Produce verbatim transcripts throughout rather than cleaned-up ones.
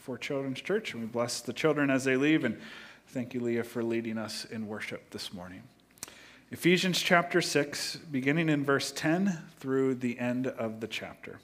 for Children's Church, and we bless the children as they leave, and thank you, Leah, for leading us in worship this morning. Ephesians chapter six, beginning in verse ten through the end of the chapter.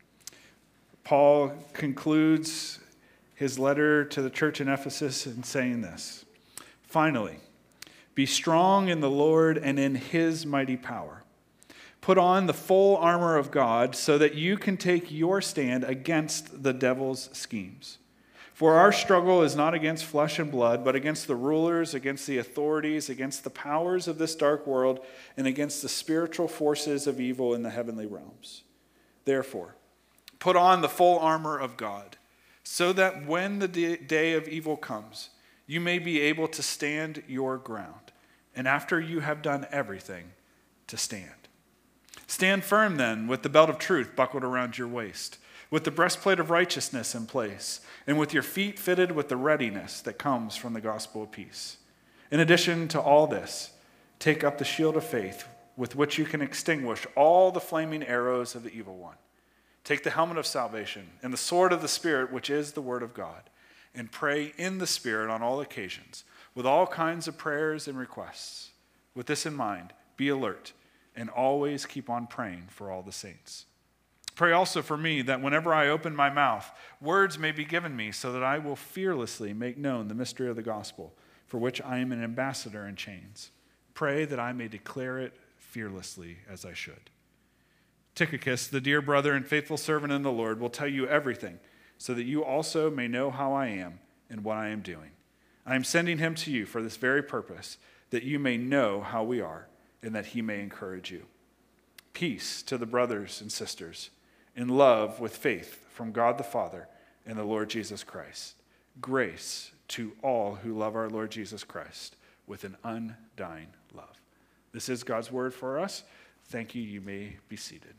Paul concludes his letter to the church in Ephesus in saying this: "Finally, be strong in the Lord and in his mighty power. Put on the full armor of God so that you can take your stand against the devil's schemes. For our struggle is not against flesh and blood, but against the rulers, against the authorities, against the powers of this dark world, and against the spiritual forces of evil in the heavenly realms. Therefore, put on the full armor of God, so that when the day of evil comes, you may be able to stand your ground, and after you have done everything, to stand. Stand firm then, with the belt of truth buckled around your waist, with the breastplate of righteousness in place, and with your feet fitted with the readiness that comes from the gospel of peace. In addition to all this, take up the shield of faith, with which you can extinguish all the flaming arrows of the evil one. Take the helmet of salvation and the sword of the Spirit, which is the word of God, and pray in the Spirit on all occasions, with all kinds of prayers and requests. With this in mind, be alert, and always keep on praying for all the saints. Pray also for me that whenever I open my mouth, words may be given me so that I will fearlessly make known the mystery of the gospel, for which I am an ambassador in chains. Pray that I may declare it fearlessly as I should. Tychicus, the dear brother and faithful servant in the Lord, will tell you everything, so that you also may know how I am and what I am doing. I am sending him to you for this very purpose, that you may know how we are, and that he may encourage you. Peace to the brothers and sisters, in love with faith from God the Father and the Lord Jesus Christ. Grace to all who love our Lord Jesus Christ with an undying love." This is God's word for us. Thank you. You may be seated.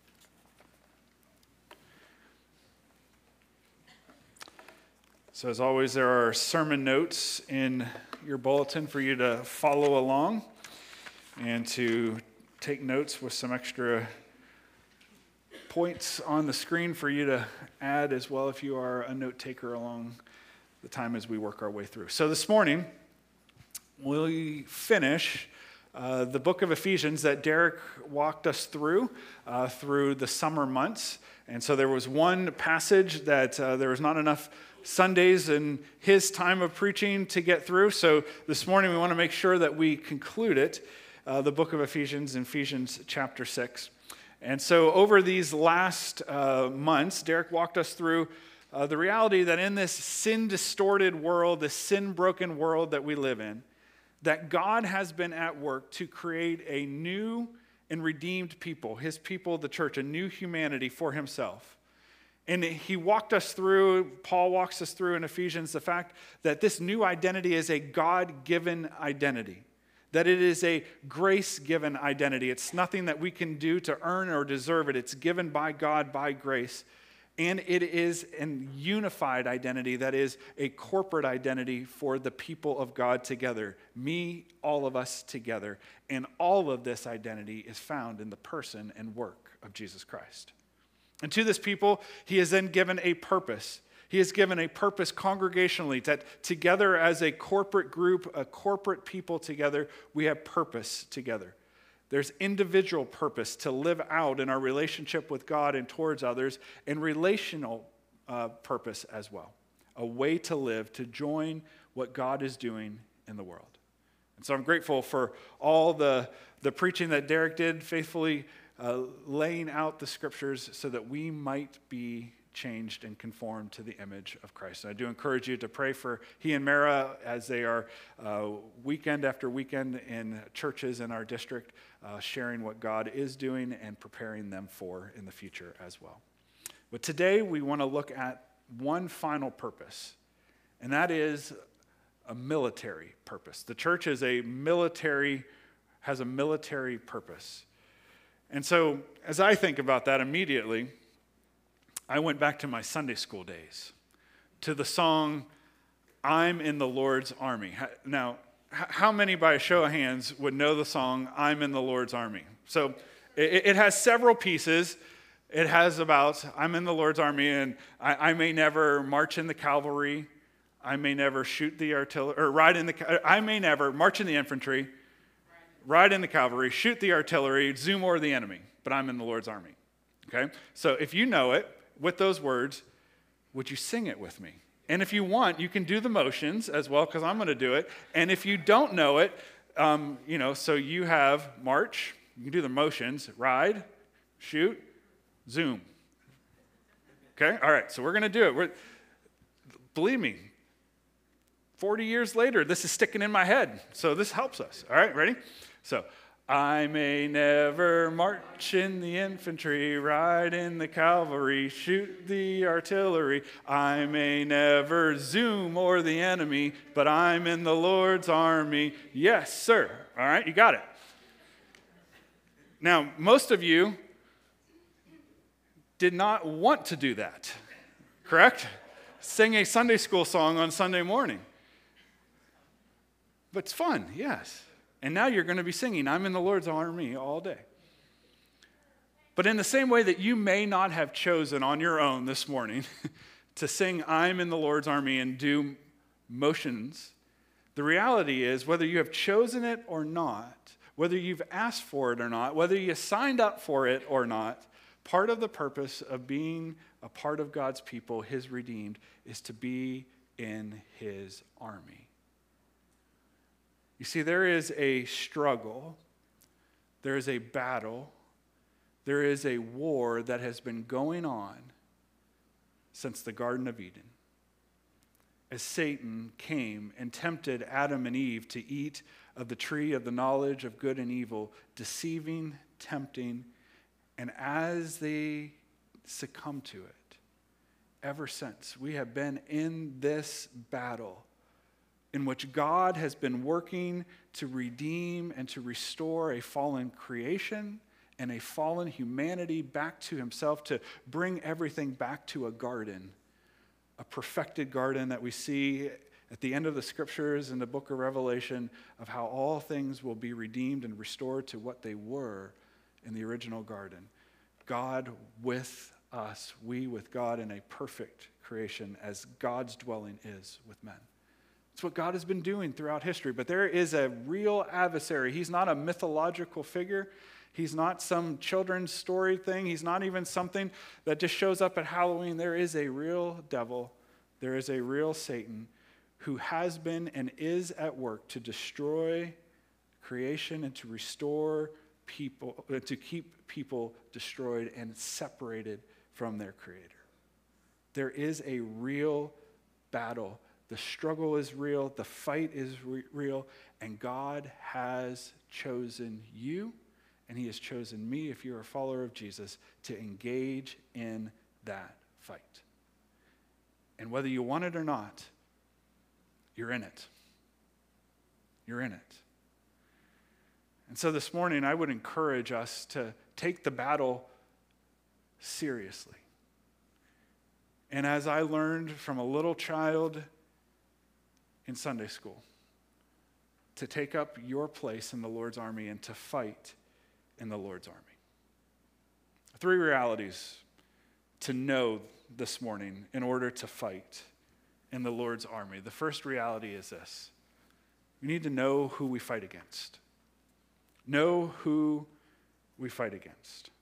So as always, there are sermon notes in your bulletin for you to follow along and to take notes with some extra points on the screen for you to add as well if you are a note taker along the time as we work our way through. So this morning, we finish uh, the book of Ephesians that Derek walked us through, uh, through the summer months. And so there was one passage that uh, there was not enough Sundays in his time of preaching to get through. So this morning we want to make sure that we conclude it. Uh, the book of Ephesians, in Ephesians chapter six. And so over these last uh, months, Derek walked us through uh, the reality that in this sin-distorted world, this sin-broken world that we live in, that God has been at work to create a new and redeemed people, his people, the church, a new humanity for himself. And he walked us through, Paul walks us through in Ephesians, the fact that this new identity is a God-given identity. That it is a grace-given identity. It's nothing that we can do to earn or deserve it. It's given by God by grace. And it is a unified identity that is a corporate identity for the people of God together. Me, all of us together. And all of this identity is found in the person and work of Jesus Christ. And to this people, he has then given a purpose. He has given a purpose congregationally that together as a corporate group, a corporate people together, we have purpose together. There's individual purpose to live out in our relationship with God and towards others, and relational uh, purpose as well. A way to live, to join what God is doing in the world. And so I'm grateful for all the, the preaching that Derek did, faithfully uh, laying out the scriptures so that we might be changed and conformed to the image of Christ. And I do encourage you to pray for he and Mara as they are uh, weekend after weekend in churches in our district, uh, sharing what God is doing and preparing them for in the future as well. But today we want to look at one final purpose, and that is a military purpose. The church is a military, has a military purpose. And so as I think about that immediately, I went back to my Sunday school days, to the song, "I'm in the Lord's Army." Now, how many by a show of hands would know the song, "I'm in the Lord's Army"? So it, it has several pieces, It has about, I'm in the Lord's army, and I, I may never march in the cavalry. I may never shoot the artillery, or ride in the, I may never march in the infantry, ride in the cavalry, shoot the artillery, zoom over the enemy, but I'm in the Lord's army. Okay? So if you know it with those words, would you sing it with me? And if you want, you can do the motions as well, because I'm going to do it. And if you don't know it, um, you know, so you have march, you can do the motions, ride, shoot, zoom. Okay? All right, so we're going to do it. We're, believe me, forty years later, this is sticking in my head. So this helps us. All right, ready? So, I may never march in the infantry, ride in the cavalry, shoot the artillery. I may never zoom o'er the enemy, but I'm in the Lord's army. Yes, sir. All right, you got it. Now, most of you did not want to do that, correct? Sing a Sunday school song on Sunday morning. But it's fun, yes. And now you're going to be singing, I'm in the Lord's army all day. But in the same way that you may not have chosen on your own this morning to sing, I'm in the Lord's army and do motions, the reality is whether you have chosen it or not, whether you've asked for it or not, whether you signed up for it or not, part of the purpose of being a part of God's people, his redeemed, is to be in his army. You see, there is a struggle, there is a battle, there is a war that has been going on since the Garden of Eden. As Satan came and tempted Adam and Eve to eat of the tree of the knowledge of good and evil, deceiving, tempting, and as they succumbed to it, ever since, we have been in this battle in which God has been working to redeem and to restore a fallen creation and a fallen humanity back to himself, to bring everything back to a garden, a perfected garden that we see at the end of the scriptures in the book of Revelation of how all things will be redeemed and restored to what they were in the original garden. God with us, we with God in a perfect creation as God's dwelling is with men. It's what God has been doing throughout history. But there is a real adversary. He's not a mythological figure. He's not some children's story thing. He's not even something that just shows up at Halloween. There is a real devil. There is a real Satan who has been and is at work to destroy creation and to restore people, uh, to keep people destroyed and separated from their Creator. There is a real battle. The struggle is real, the fight is re- real, and God has chosen you, and he has chosen me, if you're a follower of Jesus, to engage in that fight. And whether you want it or not, you're in it. You're in it. And so this morning, I would encourage us to take the battle seriously. And as I learned from a little child in Sunday school, to take up your place in the Lord's army and to fight in the Lord's army. Three realities to know this morning in order to fight in the Lord's army. The first reality is this: we need to know who we fight against. Know who we fight against.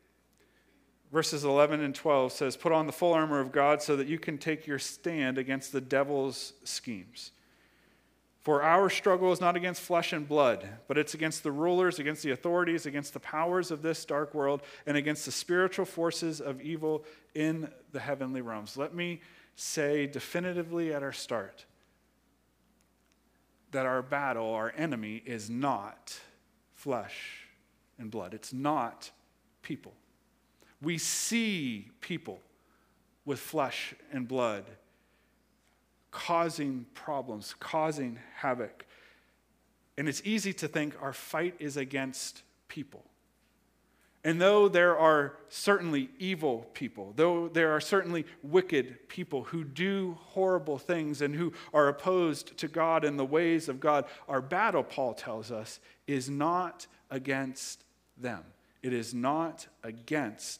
Verses eleven and twelve says, put on the full armor of God so that you can take your stand against the devil's schemes. For our struggle is not against flesh and blood, but it's against the rulers, against the authorities, against the powers of this dark world, and against the spiritual forces of evil in the heavenly realms. Let me say definitively at our start that our battle, our enemy, is not flesh and blood. It's not people. We see people with flesh and blood causing problems, causing havoc. And it's easy to think our fight is against people. And though there are certainly evil people, though there are certainly wicked people who do horrible things and who are opposed to God and the ways of God, our battle, Paul tells us, is not against them. It is not against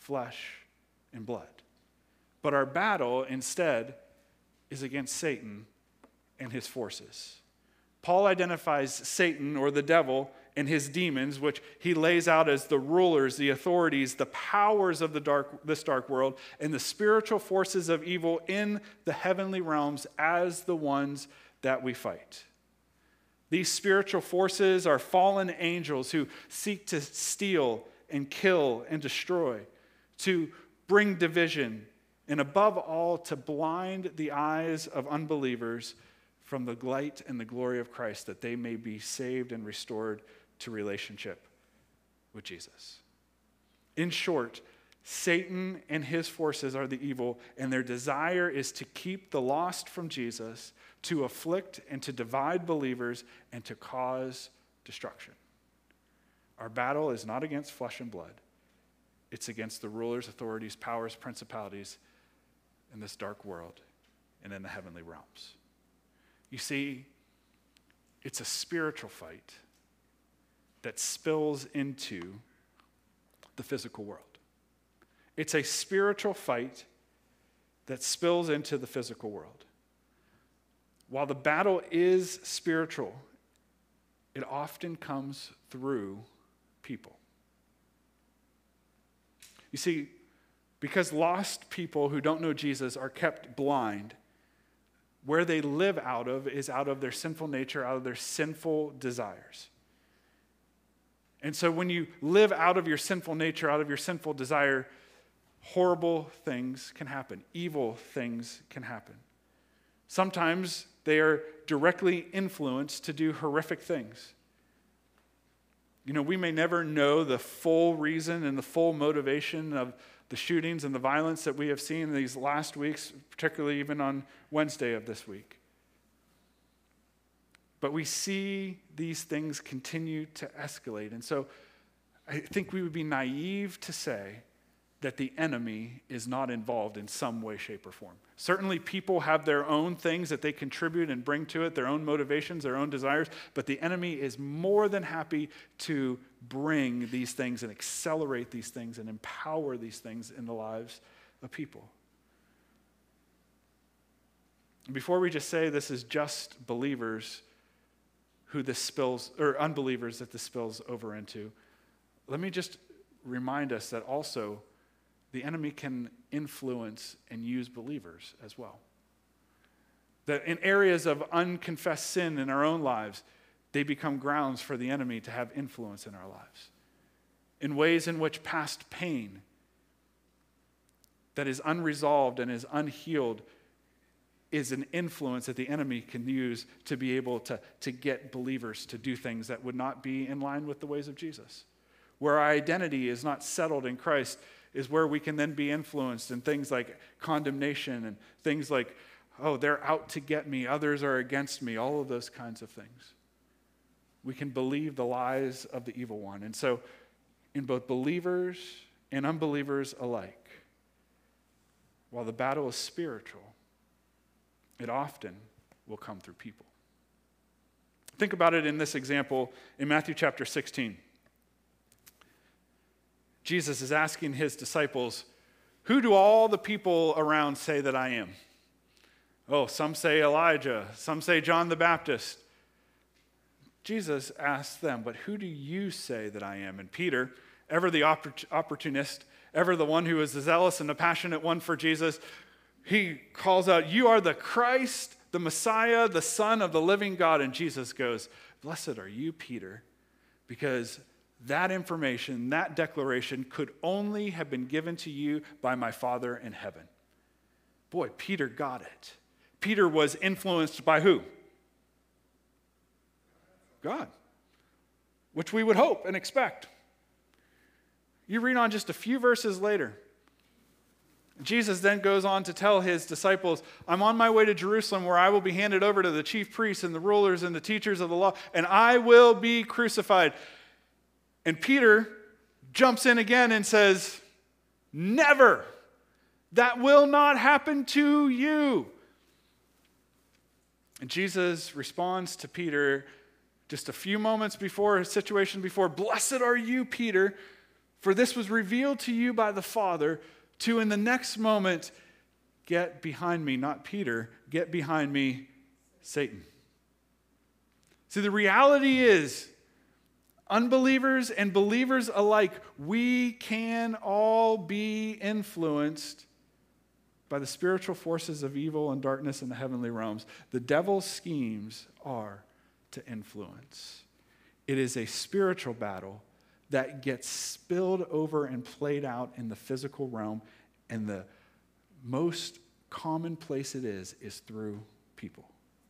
flesh and blood. But our battle instead is against Satan and his forces. Paul identifies Satan, or the devil, and his demons, which he lays out as the rulers, the authorities, the powers of the dark, this dark world, and the spiritual forces of evil in the heavenly realms as the ones that we fight. These spiritual forces are fallen angels who seek to steal and kill and destroy, to bring division, and above all, to blind the eyes of unbelievers from the light and the glory of Christ, that they may be saved and restored to relationship with Jesus. In short, Satan and his forces are the evil, and their desire is to keep the lost from Jesus, to afflict and to divide believers, and to cause destruction. Our battle is not against flesh and blood. It's against the rulers, authorities, powers, principalities in this dark world and in the heavenly realms. You see, it's a spiritual fight that spills into the physical world. It's a spiritual fight that spills into the physical world. While the battle is spiritual, it often comes through people. You see, because lost people who don't know Jesus are kept blind, where they live out of is out of their sinful nature, out of their sinful desires. And so when you live out of your sinful nature, out of your sinful desire, horrible things can happen. Evil things can happen. Sometimes they are directly influenced to do horrific things. You know, we may never know the full reason and the full motivation of the shootings and the violence that we have seen these last weeks, particularly even on Wednesday of this week. But we see these things continue to escalate. And so I think we would be naive to say that the enemy is not involved in some way, shape, or form. Certainly people have their own things that they contribute and bring to it, their own motivations, their own desires, but the enemy is more than happy to bring these things and accelerate these things and empower these things in the lives of people. Before we just say this is just believers who this spills, or unbelievers that this spills over into, let me just remind us that also the enemy can influence and use believers as well. That in areas of unconfessed sin in our own lives, they become grounds for the enemy to have influence in our lives. In ways in which past pain that is unresolved and is unhealed is an influence that the enemy can use to be able to, to get believers to do things that would not be in line with the ways of Jesus. Where our identity is not settled in Christ is where we can then be influenced in things like condemnation and things like, oh, they're out to get me, others are against me, all of those kinds of things. We can believe the lies of the evil one. And so in both believers and unbelievers alike, while the battle is spiritual, it often will come through people. Think about it in this example in Matthew chapter sixteen. Jesus is asking his disciples, who do all the people around say that I am? Oh, some say Elijah, some say John the Baptist. Jesus asks them, but who do you say that I am? And Peter, ever the opportunist, ever the one who is the zealous and the passionate one for Jesus, he calls out, you are the Christ, the Messiah, the Son of the living God. And Jesus goes, blessed are you, Peter, because that information, that declaration could only have been given to you by my Father in heaven. Boy, Peter got it. Peter was influenced by who? God, which we would hope and expect. You read on just a few verses later. Jesus then goes on to tell his disciples, I'm on my way to Jerusalem where I will be handed over to the chief priests and the rulers and the teachers of the law, and I will be crucified. And Peter jumps in again and says, never. That will not happen to you. And Jesus responds to Peter just a few moments before, a situation before, blessed are you, Peter, For this was revealed to you by the Father, to in the next moment, get behind me, not Peter, get behind me, Satan. See, the reality is, unbelievers and believers alike, we can all be influenced by the spiritual forces of evil and darkness in the heavenly realms. The devil's schemes are to influence. It is a spiritual battle that gets spilled over and played out in the physical realm, and the most common place it is is through people.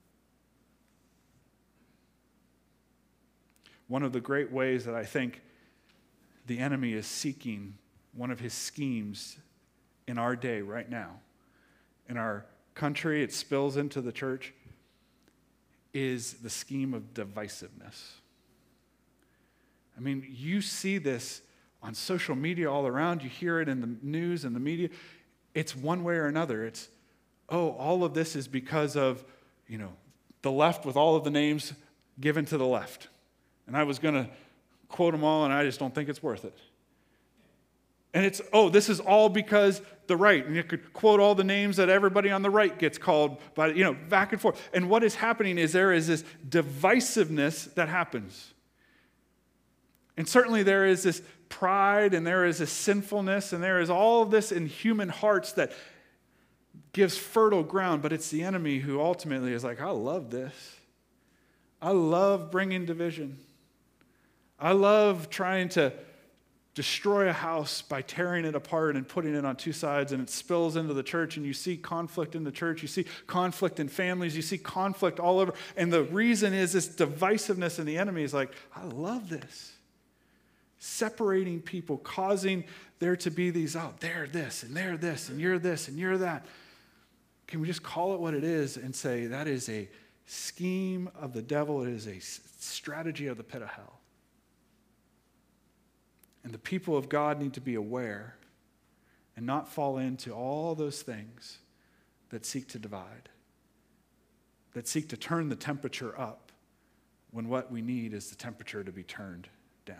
One of the great ways that I think the enemy is seeking, one of his schemes in our day right now, in our country, it spills into the church, is the scheme of divisiveness. I mean, you see this on social media all around. You hear it in the news and the media. It's one way or another. It's, oh, all of this is because of, you know, the left with all of the names given to the left. And I was going to quote them all, and I just don't think it's worth it. And it's, oh, this is all because the right. And you could quote all the names that everybody on the right gets called by, you know, back and forth. And what is happening is there is this divisiveness that happens. And certainly there is this pride, and there is this sinfulness, and there is all of this in human hearts that gives fertile ground, but it's the enemy who ultimately is like, I love this. I love bringing division. I love trying to destroy a house by tearing it apart and putting it on two sides, and it spills into the church, and you see conflict in the church, you see conflict in families, you see conflict all over, and the reason is this divisiveness, and the enemy is like, I love this. Separating people, causing there to be these, oh, they're this, and they're this, and you're this, and you're that. Can we just call it what it is and say that is a scheme of the devil, it is a strategy of the pit of hell. And the people of God need to be aware and not fall into all those things that seek to divide, that seek to turn the temperature up when what we need is the temperature to be turned down.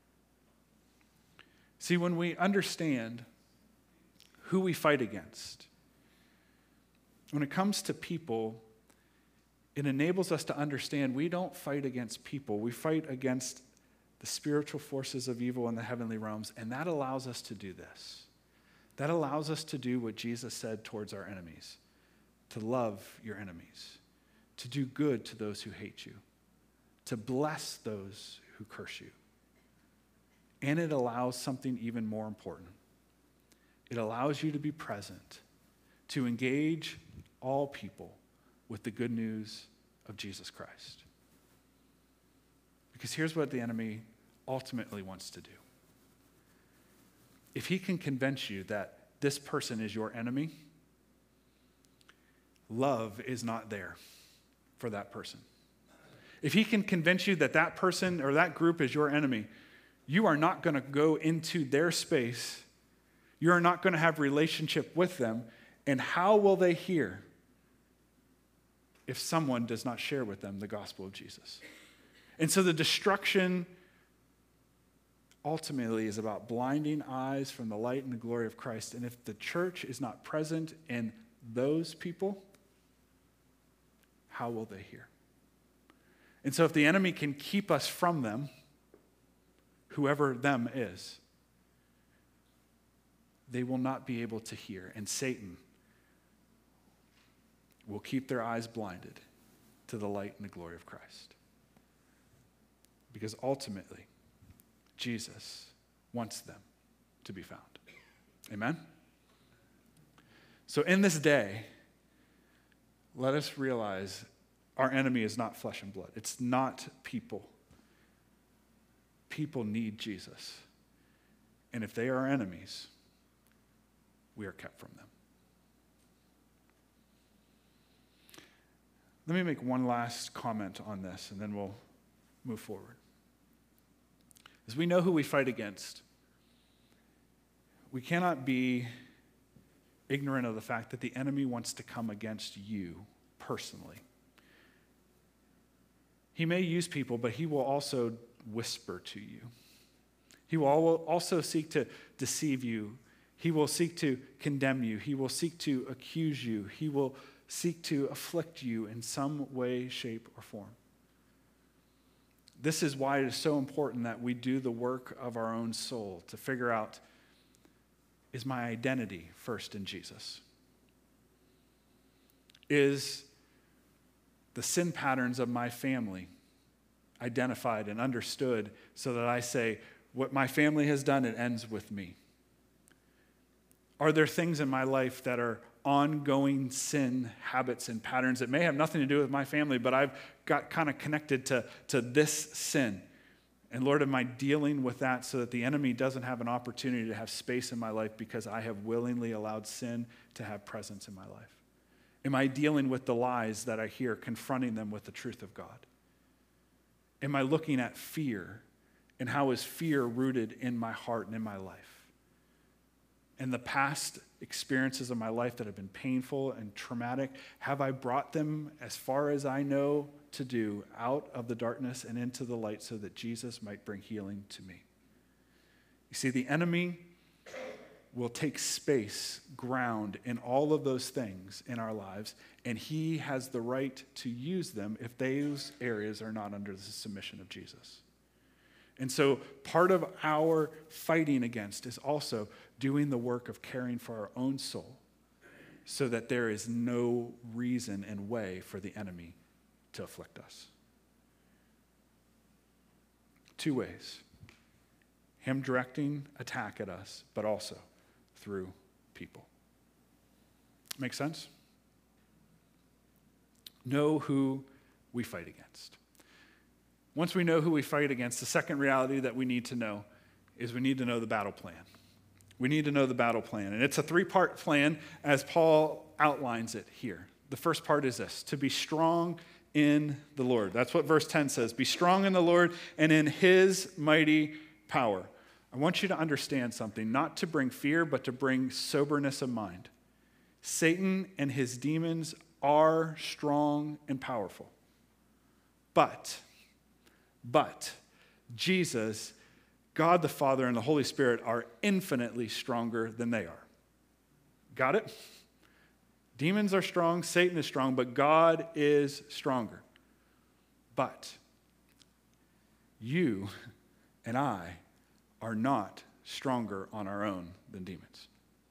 See, when we understand who we fight against, when it comes to people, it enables us to understand we don't fight against people. We fight against the spiritual forces of evil in the heavenly realms, and that allows us to do this. That allows us to do what Jesus said towards our enemies, to love your enemies, to do good to those who hate you, to bless those who curse you. And it allows something even more important. It allows you to be present, to engage all people with the good news of Jesus Christ. Because here's what the enemy ultimately wants to do. If he can convince you that this person is your enemy, love is not there for that person. If he can convince you that that person or that group is your enemy, you are not going to go into their space. You are not going to have relationship with them. And how will they hear if someone does not share with them the gospel of Jesus? And so the destruction ultimately is about blinding eyes from the light and the glory of Christ. And if the church is not present in those people, how will they hear? And so if the enemy can keep us from them, whoever them is, they will not be able to hear. And Satan will keep their eyes blinded to the light and the glory of Christ. Because ultimately, Jesus wants them to be found. Amen? So in this day, let us realize our enemy is not flesh and blood. It's not people. People need Jesus. And if they are enemies, we are kept from them. Let me make one last comment on this, and then we'll move forward. As we know who we fight against, we cannot be ignorant of the fact that the enemy wants to come against you personally. He may use people, but he will also whisper to you. He He will also seek to deceive you. He will seek to condemn you. He will seek to accuse you. He will seek to afflict you in some way, shape, or form. This is why it is so important that we do the work of our own soul to figure out, is my identity first in Jesus? Is the sin patterns of my family identified and understood so that I say, what my family has done, it ends with me? Are there things in my life that are ongoing sin habits and patterns that may have nothing to do with my family, but I've got kind of connected to, to this sin? And Lord, am I dealing with that so that the enemy doesn't have an opportunity to have space in my life because I have willingly allowed sin to have presence in my life? Am I dealing with the lies that I hear, confronting them with the truth of God? Am I looking at fear, and how is fear rooted in my heart and in my life? And the past experiences of my life that have been painful and traumatic, have I brought them, as far as I know to do, out of the darkness and into the light so that Jesus might bring healing to me? You see, the enemy will take space, ground in all of those things in our lives, and he has the right to use them if those areas are not under the submission of Jesus. And so part of our fighting against is also doing the work of caring for our own soul so that there is no reason and way for the enemy to afflict us. Two ways. Him directing attack at us, but also through people. Make sense? Know who we fight against. Once we know who we fight against, the second reality that we need to know is we need to know the battle plan. We need to know the battle plan. And it's a three-part plan as Paul outlines it here. The first part is this: to be strong in the Lord. That's what verse ten says. Be strong in the Lord and in his mighty power. I want you to understand something, not to bring fear, but to bring soberness of mind. Satan and his demons are strong and powerful. But, but, Jesus, God the Father, and the Holy Spirit are infinitely stronger than they are. Got it? Demons are strong, Satan is strong, but God is stronger. But you and I are not stronger on our own than demons.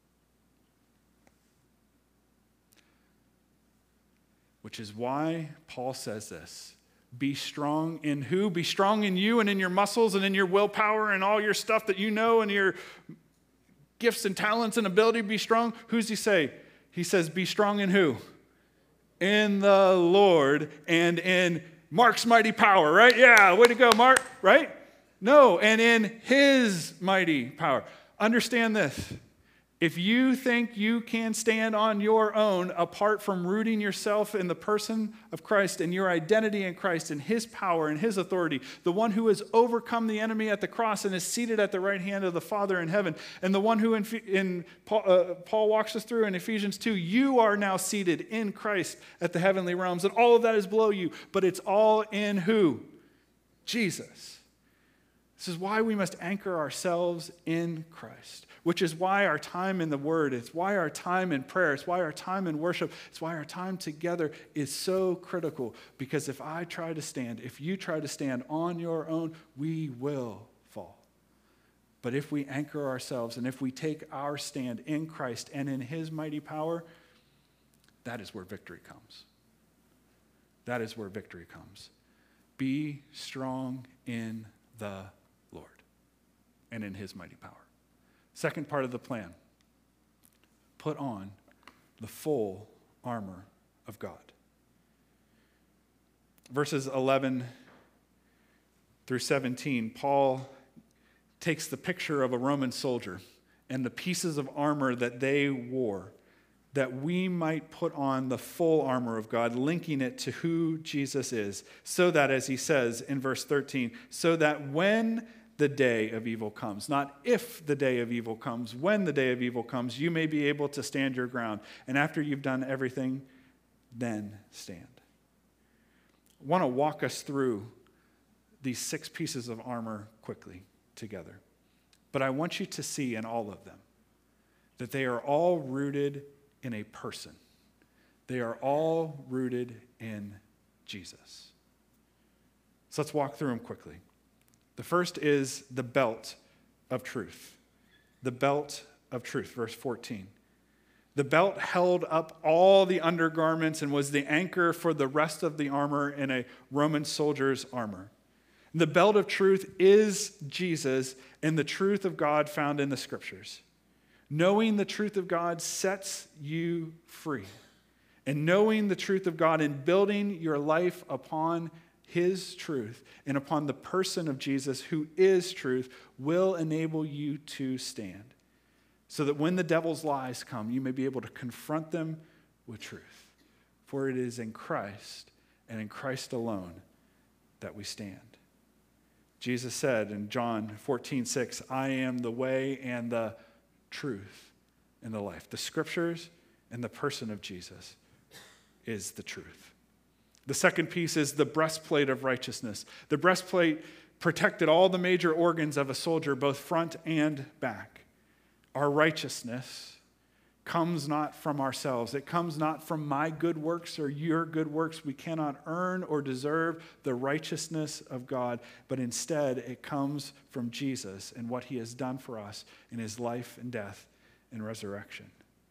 Which is why Paul says this. Be strong in who? Be strong in you and in your muscles and in your willpower and all your stuff that you know and your gifts and talents and ability to be strong. Who's he say? He says, be strong in who? In the Lord and in Mark's mighty power, right? Yeah, way to go, Mark, right? No, and in his mighty power. Understand this. If you think you can stand on your own apart from rooting yourself in the person of Christ and your identity in Christ and his power and his authority, the one who has overcome the enemy at the cross and is seated at the right hand of the Father in heaven, and the one who in, in Paul, uh, Paul walks us through in Ephesians two, you are now seated in Christ at the heavenly realms, and all of that is below you, but it's all in who? Jesus. This is why we must anchor ourselves in Christ, which is why our time in the Word, it's why our time in prayer, it's why our time in worship, it's why our time together is so critical. Because if I try to stand, if you try to stand on your own, we will fall. But if we anchor ourselves and if we take our stand in Christ and in his mighty power, that is where victory comes. That is where victory comes. Be strong in the Lord and in his mighty power. Second part of the plan, put on the full armor of God. Verses eleven through seventeen, Paul takes the picture of a Roman soldier and the pieces of armor that they wore, that we might put on the full armor of God, linking it to who Jesus is, so that, as he says in verse thirteen, so that when the day of evil comes, not if the day of evil comes, when the day of evil comes, you may be able to stand your ground. And after you've done everything, then stand. I want to walk us through these six pieces of armor quickly together. But I want you to see in all of them that they are all rooted in a person. They are all rooted in Jesus. So let's walk through them quickly. The first is the belt of truth. The belt of truth, verse fourteen. The belt held up all the undergarments and was the anchor for the rest of the armor in a Roman soldier's armor. The belt of truth is Jesus and the truth of God found in the scriptures. Knowing the truth of God sets you free. And knowing the truth of God and building your life upon his truth and upon the person of Jesus, who is truth, will enable you to stand. So that when the devil's lies come, you may be able to confront them with truth. For it is in Christ and in Christ alone that we stand. Jesus said in John fourteen six, I am the way and the truth and the life. The scriptures and the person of Jesus is the truth. The second piece is the breastplate of righteousness. The breastplate protected all the major organs of a soldier, both front and back. Our righteousness comes not from ourselves. It comes not from my good works or your good works. We cannot earn or deserve the righteousness of God, but instead it comes from Jesus and what he has done for us in his life and death and resurrection.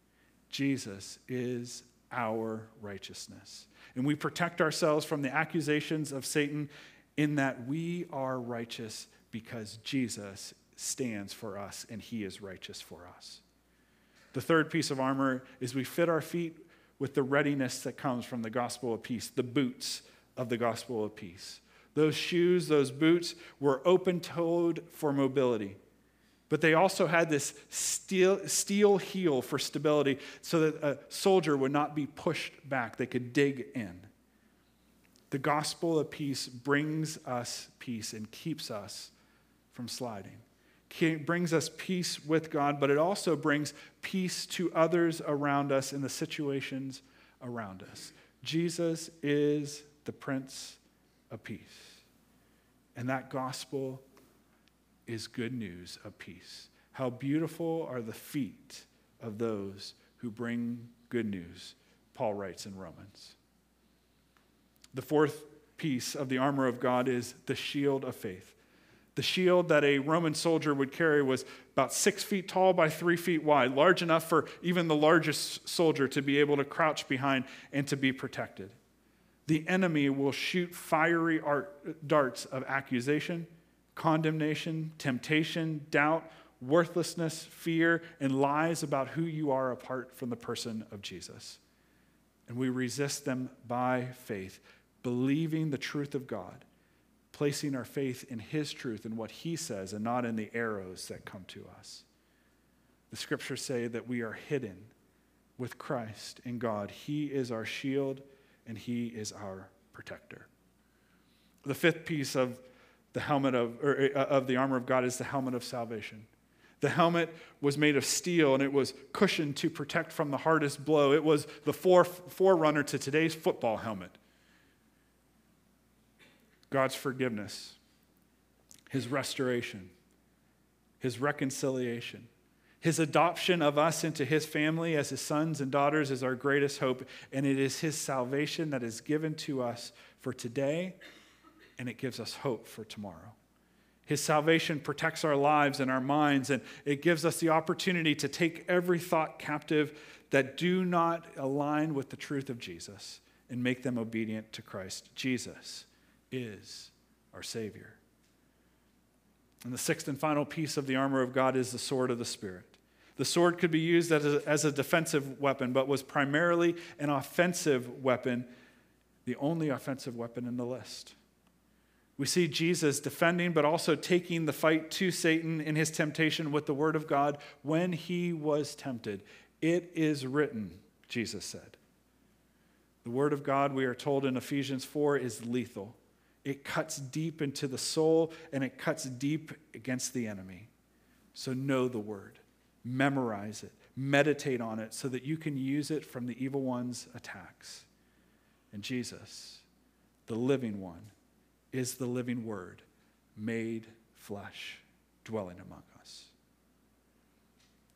Jesus is our righteousness. And we protect ourselves from the accusations of Satan in that we are righteous because Jesus stands for us and he is righteous for us. The third piece of armor is we fit our feet with the readiness that comes from the gospel of peace, the boots of the gospel of peace. Those shoes, those boots were open-toed for mobility, but they also had this steel, steel heel for stability so that a soldier would not be pushed back. They could dig in. The gospel of peace brings us peace and keeps us from sliding. It brings us peace with God, but it also brings peace to others around us in the situations around us. Jesus is the Prince of Peace. And that gospel is good news of peace. How beautiful are the feet of those who bring good news, Paul writes in Romans. The fourth piece of the armor of God is the shield of faith. The shield that a Roman soldier would carry was about six feet tall by three feet wide, large enough for even the largest soldier to be able to crouch behind and to be protected. The enemy will shoot fiery art, darts of accusation, condemnation, temptation, doubt, worthlessness, fear, and lies about who you are apart from the person of Jesus. And we resist them by faith, believing the truth of God, placing our faith in his truth and what he says and not in the arrows that come to us. The scriptures say that we are hidden with Christ in God. He is our shield and he is our protector. The fifth piece of the helmet of, or of the armor of God is the helmet of salvation. The helmet was made of steel and it was cushioned to protect from the hardest blow. It was the fore, forerunner to today's football helmet. God's forgiveness, his restoration, his reconciliation, his adoption of us into his family as his sons and daughters is our greatest hope, and it is his salvation that is given to us for today, and it gives us hope for tomorrow. His salvation protects our lives and our minds, and it gives us the opportunity to take every thought captive that do not align with the truth of Jesus and make them obedient to Christ. Jesus is our Savior. And the sixth and final piece of the armor of God is the sword of the Spirit. The sword could be used as a, as a defensive weapon, but was primarily an offensive weapon, the only offensive weapon in the list. We see Jesus defending, but also taking the fight to Satan in his temptation with the word of God when he was tempted. It is written, Jesus said. The word of God, we are told in Ephesians four, is lethal. It cuts deep into the soul, and it cuts deep against the enemy. So know the word. Memorize it. Meditate on it so that you can use it from the evil one's attacks. And Jesus, the living one, is the living word made flesh, dwelling among us.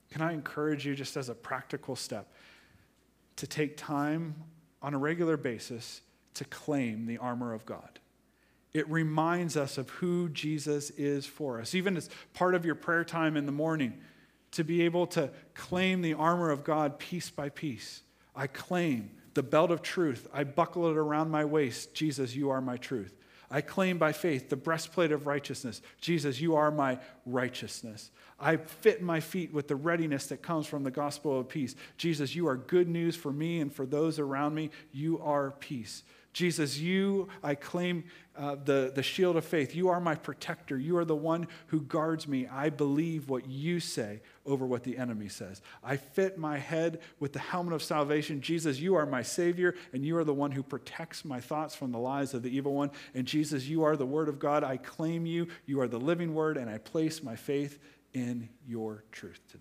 can I encourage you just as a practical step to take time on a regular basis to claim the armor of God? It reminds us of who Jesus is for us. Even as part of your prayer time in the morning, to be able to claim the armor of God piece by piece. I claim the belt of truth. I buckle it around my waist. Jesus, you are my truth. I claim by faith the breastplate of righteousness. Jesus, you are my righteousness. I fit my feet with the readiness that comes from the gospel of peace. Jesus, you are good news for me and for those around me. You are peace. Jesus, you, I claim uh, the, the shield of faith. You are my protector. You are the one who guards me. I believe what you say over what the enemy says. I fit my head with the helmet of salvation. Jesus, you are my Savior, and you are the one who protects my thoughts from the lies of the evil one. And Jesus, you are the Word of God. I claim you. You are the living Word, and I place my faith in your truth today.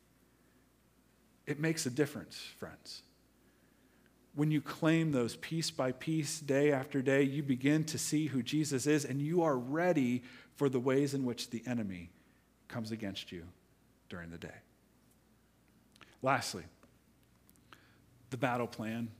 It makes a difference, friends. When you claim those piece by piece, day after day, you begin to see who Jesus is, and you are ready for the ways in which the enemy comes against you during the day. Lastly, the battle plan.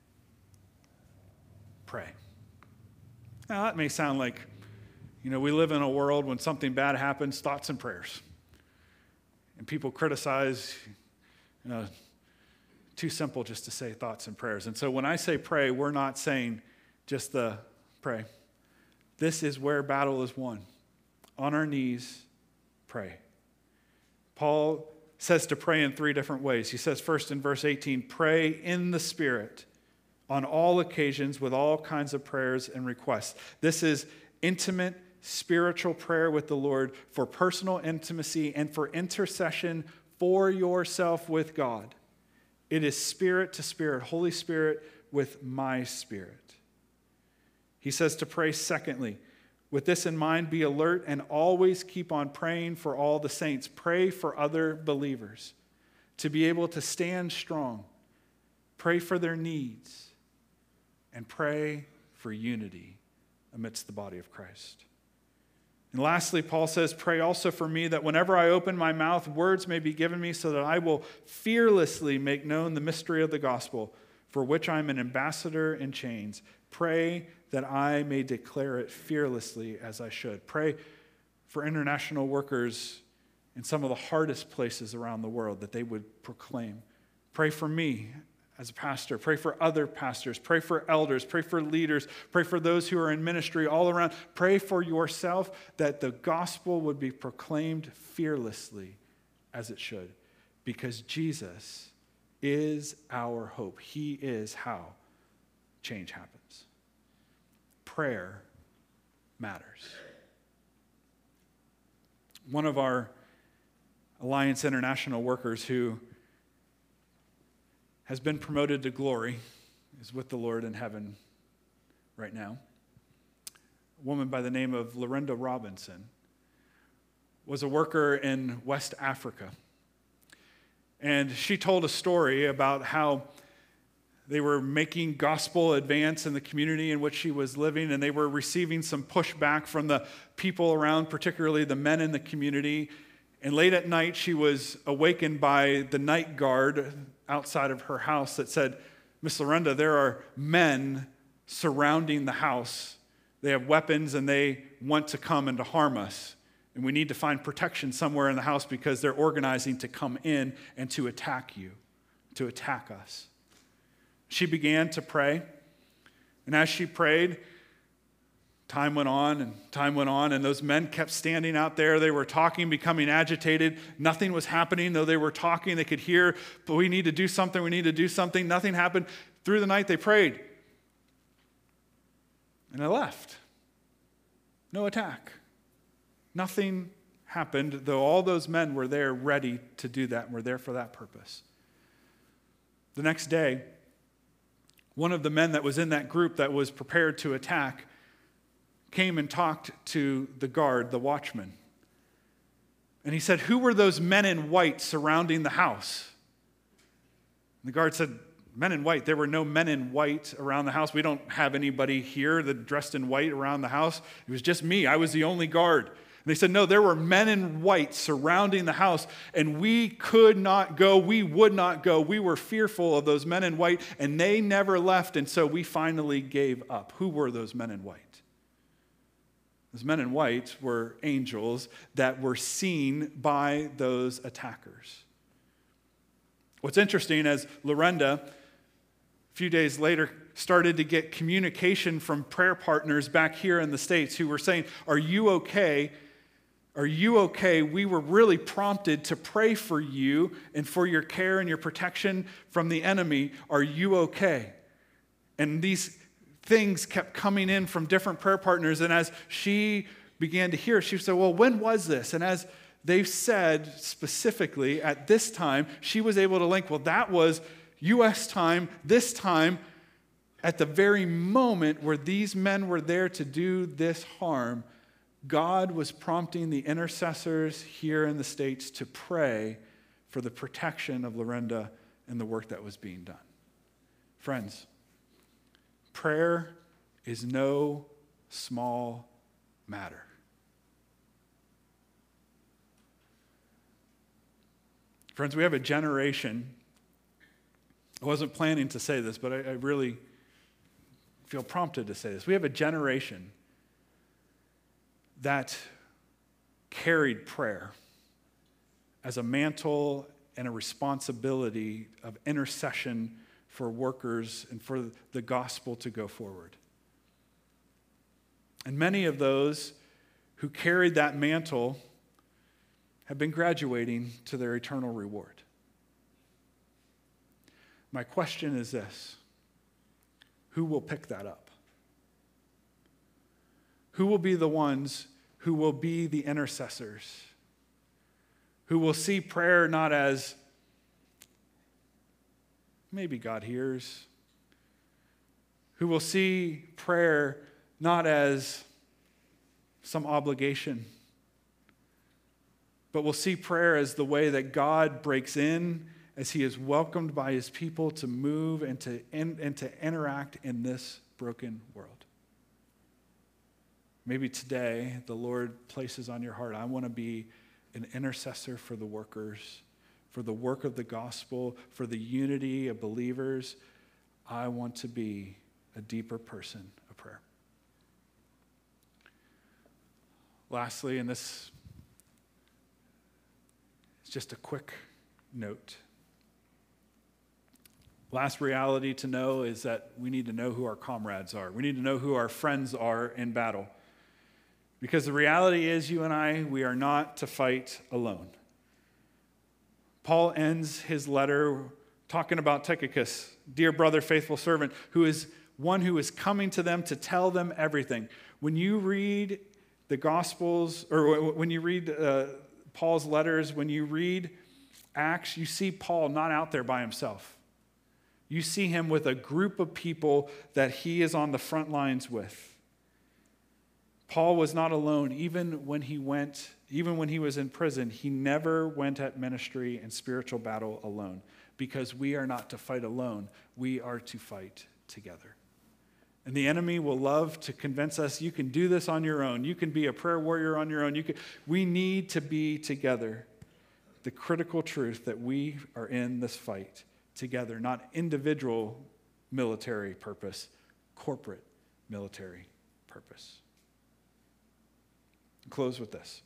Pray. Now, that may sound like, you know, we live in a world when something bad happens, thoughts and prayers. And people criticize, you know, too simple just to say thoughts and prayers. And so when I say pray, we're not saying just the pray. This is where battle is won. On our knees, pray. Paul says to pray in three different ways. He says first in verse eighteen, pray in the Spirit on all occasions with all kinds of prayers and requests. This is intimate spiritual prayer with the Lord for personal intimacy and for intercession for yourself with God. It is spirit to spirit, Holy Spirit with my spirit. He says to pray secondly, with this in mind, be alert and always keep on praying for all the saints. Pray for other believers to be able to stand strong. Pray for their needs and pray for unity amidst the body of Christ. And lastly, Paul says, pray also for me that whenever I open my mouth, words may be given me so that I will fearlessly make known the mystery of the gospel, for which I am an ambassador in chains. Pray that I may declare it fearlessly as I should. Pray for international workers in some of the hardest places around the world that they would proclaim. Pray for me as a pastor. Pray for other pastors. Pray for elders. Pray for leaders. Pray for those who are in ministry all around. Pray for yourself that the gospel would be proclaimed fearlessly as it should, because Jesus is our hope. He is how change happens. Prayer matters. One of our Alliance International workers who has been promoted to glory is with the Lord in heaven right now. A woman by the name of Lorinda Robinson was a worker in West Africa. And she told a story about how they were making gospel advance in the community in which she was living, and they were receiving some pushback from the people around, particularly the men in the community. And late at night, she was awakened by the night guard outside of her house that said, Miss Lorinda, there are men surrounding the house. They have weapons and they want to come and to harm us. And we need to find protection somewhere in the house because they're organizing to come in and to attack you, to attack us. She began to pray. And as she prayed, time went on and time went on, and those men kept standing out there. They were talking, becoming agitated. Nothing was happening, though they were talking. They could hear, but we need to do something, we need to do something. Nothing happened. Through the night, they prayed. And they left. No attack. Nothing happened, though all those men were there ready to do that and were there for that purpose. The next day, one of the men that was in that group that was prepared to attack came and talked to the guard, the watchman. And he said, who were those men in white surrounding the house? And the guard said, men in white. There were no men in white around the house. We don't have anybody here that dressed in white around the house. It was just me. I was the only guard. And they said, no, there were men in white surrounding the house, and we could not go. We would not go. We were fearful of those men in white, and they never left, and so we finally gave up. Who were those men in white? Those men in white were angels that were seen by those attackers. What's interesting, as Lorenda, a few days later, started to get communication from prayer partners back here in the States who were saying, are you okay? Are you okay? We were really prompted to pray for you and for your care and your protection from the enemy. Are you okay? And these things kept coming in from different prayer partners. And as she began to hear, she said, well, when was this? And as they've said specifically at this time, she was able to link, well, that was U S time, this time, at the very moment where these men were there to do this harm. God was prompting the intercessors here in the States to pray for the protection of Lorenda and the work that was being done. Friends, prayer is no small matter. Friends, we have a generation. I wasn't planning to say this, but I, I really feel prompted to say this. We have a generation that carried prayer as a mantle and a responsibility of intercession for workers and for the gospel to go forward. And many of those who carried that mantle have been graduating to their eternal reward. My question is this: who will pick that up? Who will be the ones who will be the intercessors? Who will see prayer not as maybe God hears? Who will see prayer not as some obligation, but will see prayer as the way that God breaks in as he is welcomed by his people to move and to, in, and to interact in this broken world. Maybe today the Lord places on your heart, I want to be an intercessor for the workers, for the work of the gospel, for the unity of believers. I want to be a deeper person of prayer. Lastly, and this is just a quick note. Last reality to know is that we need to know who our comrades are. We need to know who our friends are in battle. Because the reality is, you and I, we are not to fight alone. Paul ends his letter talking about Tychicus, dear brother, faithful servant, who is one who is coming to them to tell them everything. When you read the Gospels, or when you read uh, Paul's letters, when you read Acts, you see Paul not out there by himself. You see him with a group of people that he is on the front lines with. Paul was not alone. Even when he went, even when he was in prison, he never went at ministry and spiritual battle alone, because we are not to fight alone. We are to fight together. And the enemy will love to convince us, you can do this on your own. You can be a prayer warrior on your own. You can, we need to be together. The critical truth that we are in this fight together, not individual military purpose, corporate military purpose. I'll close with this.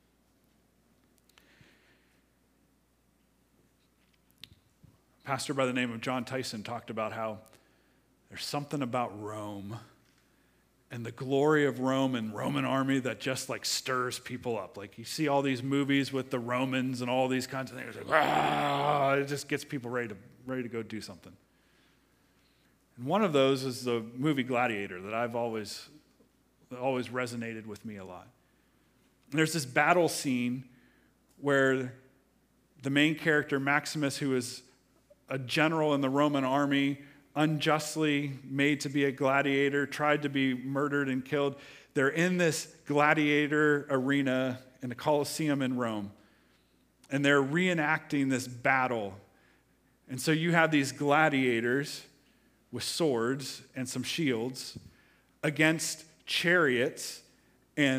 A pastor by the name of John Tyson talked about how there's something about Rome and the glory of Rome and Roman army that just like stirs people up. Like you see all these movies with the Romans and all these kinds of things. Like, ah, it just gets people ready to ready to go do something. And one of those is the movie Gladiator that I've always always resonated with me a lot. And there's this battle scene where the main character Maximus, who is a general in the Roman army, unjustly made to be a gladiator, tried to be murdered and killed. They're in this gladiator arena in the Colosseum in Rome, and they're reenacting this battle. And so you have these gladiators with swords and some shields against chariots and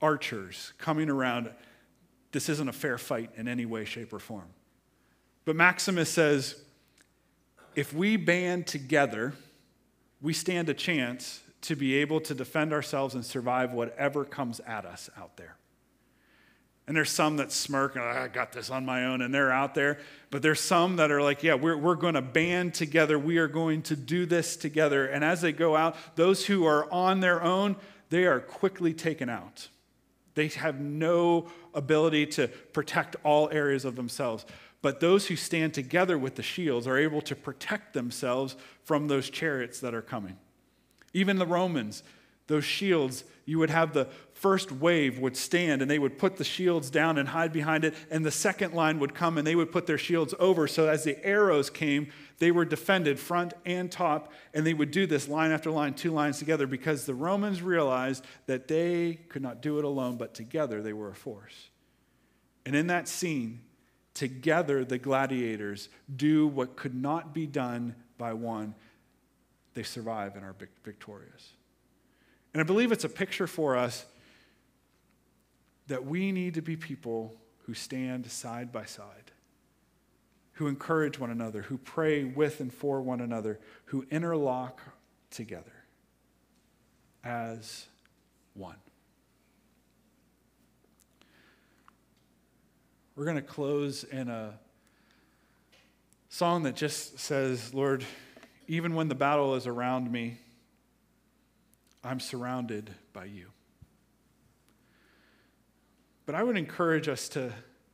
archers coming around. This isn't a fair fight in any way, shape, or form. But Maximus says, if we band together, we stand a chance to be able to defend ourselves and survive whatever comes at us out there. And there's some that smirk, oh, I got this on my own, and they're out there. But there's some that are like, yeah, we're, we're going to band together. We are going to do this together. And as they go out, those who are on their own, they are quickly taken out. They have no ability to protect all areas of themselves. But those who stand together with the shields are able to protect themselves from those chariots that are coming. Even the Romans, those shields, you would have the first wave would stand and they would put the shields down and hide behind it, and the second line would come and they would put their shields over, so as the arrows came, they were defended front and top, and they would do this line after line, two lines together, because the Romans realized that they could not do it alone, but together they were a force. And in that scene, together the gladiators do what could not be done by one. They survive and are victorious. And I believe it's a picture for us that we need to be people who stand side by side, who encourage one another, who pray with and for one another, who interlock together as one. We're going to close in a song that just says, Lord, even when the battle is around me, I'm surrounded by you. But I would encourage us to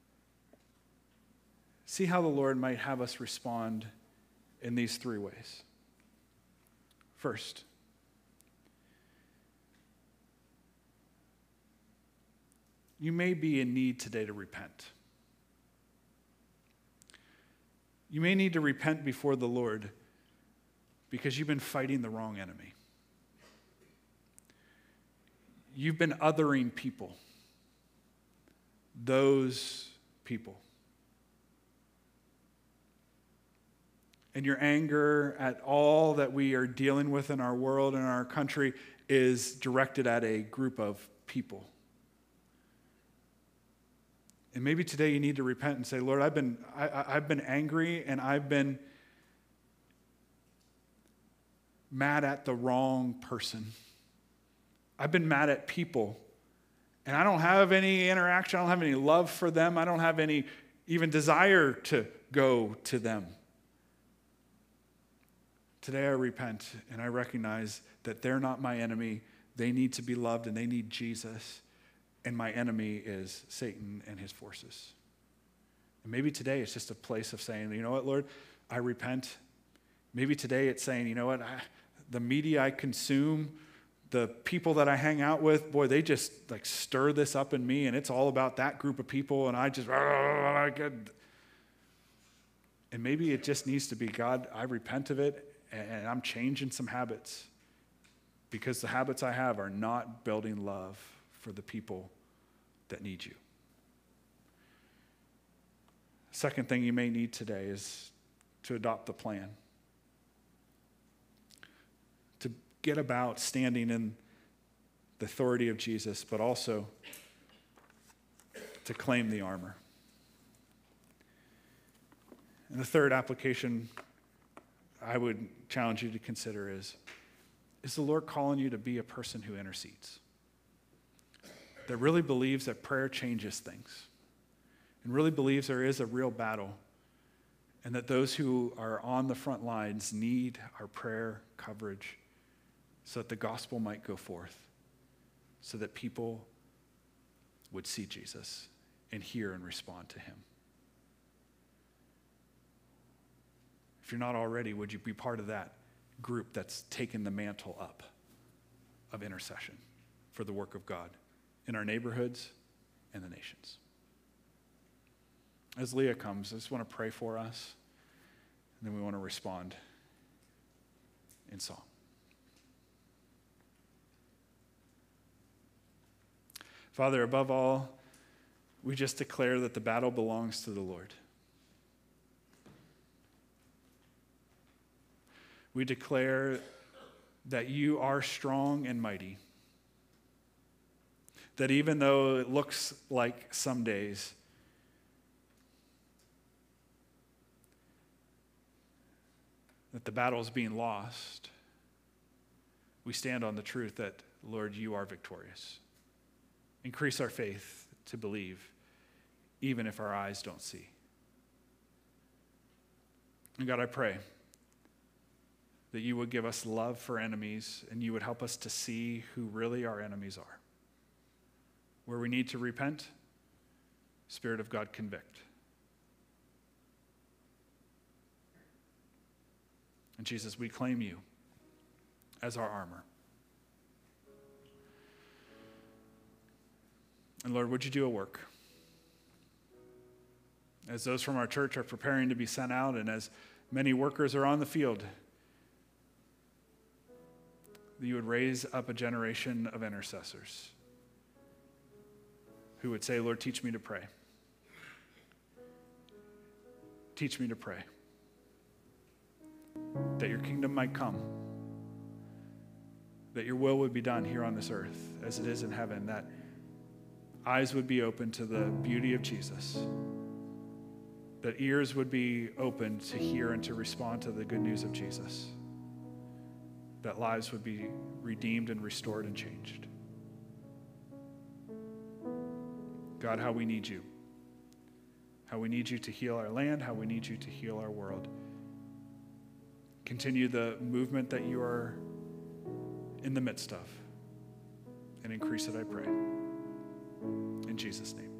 see how the Lord might have us respond in these three ways. First, you may be in need today to repent. You may need to repent before the Lord because you've been fighting the wrong enemy. You've been othering people. Those people. And your anger at all that we are dealing with in our world and our country is directed at a group of people. And maybe today you need to repent and say, Lord, I've been, I, I've been angry and I've been mad at the wrong person. I've been mad at people. And I don't have any interaction. I don't have any love for them. I don't have any even desire to go to them. Today I repent and I recognize that they're not my enemy. They need to be loved and they need Jesus. And my enemy is Satan and his forces. And maybe today it's just a place of saying, you know what, Lord, I repent. Maybe today it's saying, you know what, I, the media I consume, the people that I hang out with, boy, they just like stir this up in me, and it's all about that group of people, and I just, and maybe it just needs to be, God, I repent of it, and I'm changing some habits because the habits I have are not building love for the people that need you. Second thing you may need today is to adopt the plan. To get about standing in the authority of Jesus, but also to claim the armor. And the third application I would challenge you to consider is, is the Lord calling you to be a person who intercedes? That really believes that prayer changes things, and really believes there is a real battle, and that those who are on the front lines need our prayer coverage so that the gospel might go forth, so that people would see Jesus and hear and respond to him. If you're not already, would you be part of that group that's taken the mantle up of intercession for the work of God in our neighborhoods and the nations? As Leah comes, I just want to pray for us, and then we want to respond in song. Father, above all, we just declare that the battle belongs to the Lord. We declare that you are strong and mighty, that even though it looks like some days that the battle is being lost, we stand on the truth that, Lord, you are victorious. Increase our faith to believe, even if our eyes don't see. And God, I pray that you would give us love for enemies and you would help us to see who really our enemies are. Where we need to repent, Spirit of God, convict. And Jesus, we claim you as our armor. And Lord, would you do a work? As those from our church are preparing to be sent out and as many workers are on the field, that you would raise up a generation of intercessors who would say, Lord, teach me to pray. Teach me to pray. That your kingdom might come. That your will would be done here on this earth as it is in heaven. That eyes would be open to the beauty of Jesus. That ears would be open to hear and to respond to the good news of Jesus. That lives would be redeemed and restored and changed. God, how we need you. How we need you to heal our land, how we need you to heal our world. Continue the movement that you are in the midst of. And increase it, I pray. In Jesus' name.